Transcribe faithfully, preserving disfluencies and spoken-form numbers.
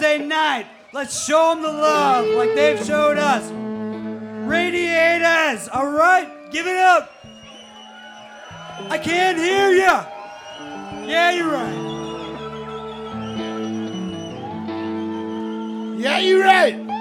Thursday night. Let's show them the love like they've showed us. Radiators, all right? Give it up. I can't hear you. Yeah, you're right. Yeah, you're right.